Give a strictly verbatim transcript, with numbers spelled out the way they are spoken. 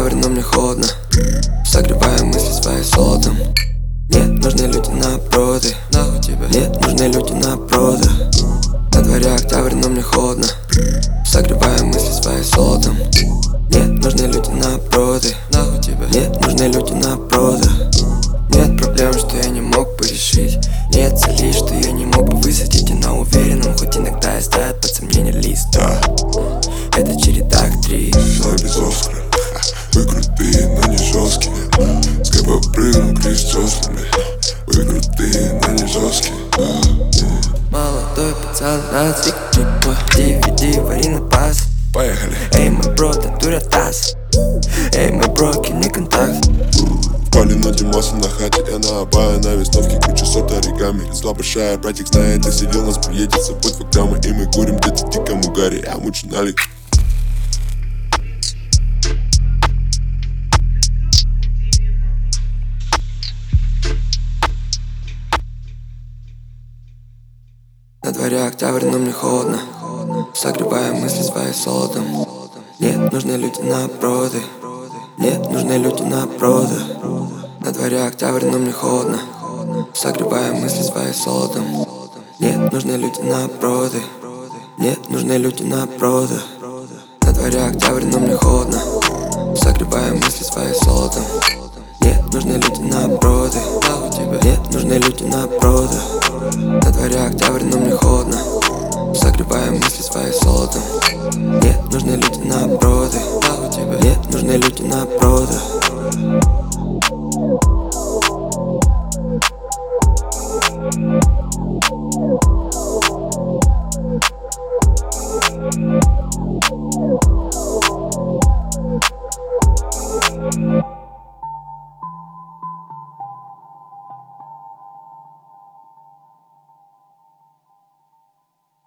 октябрь, но мне холодно. Согреваю мысли свои золотом. Мне нужны люди на проды. Нахуй тебе. Мне нужны люди на прода. На дворе октябрь, но мне холодно. Согреваю мысли свои золотом. Мне нужны люди на проды. Нахуй тебе. Мне нужны люди на прода. Нет проблем, что я не мог бы решить. Нет целей, что я не мог бы высадить. И на уверенном, хоть иногда и ставят под сомнение лист. Да, это череда актрис. Шла без Оскара. Вы крутые, но не жесткие. С кайфа прыгну, крис взрослыми. Вы крутые, но не жесткие. Молодой пацан, нацик, типа ди ви ди, вари на пас. Поехали. Эй, мой бро, так дура таз. Эй, мой бро, кинь контакт. Пали на Димаса на хате, я на Абае, на весновке куча сорт оригами. Зла большая, братик знает, осилил нас, приедет с собой фактамы. И мы курим где-то в диком угаре, я мучу налик. На дворе октябрь, но мне холодно. Согреваю мысли свои золотом. Мне нужны люди на проды. Мне нужны люди на прода. На дворе октябрь, но мне холодно. Согреваю мысли свои золотом. Мне нужны люди на проды. Мне нужны люди на прода. На дворе октябрь, но мне холодно. Согреваю мысли свои золотом. Мне нужны люди на проды. Мне нужны люди на прода. На дворе октябрь, но мне холодно. Согреваю мысли свои золотом. Мне нужны люди на проды. Мне нужны люди на прода.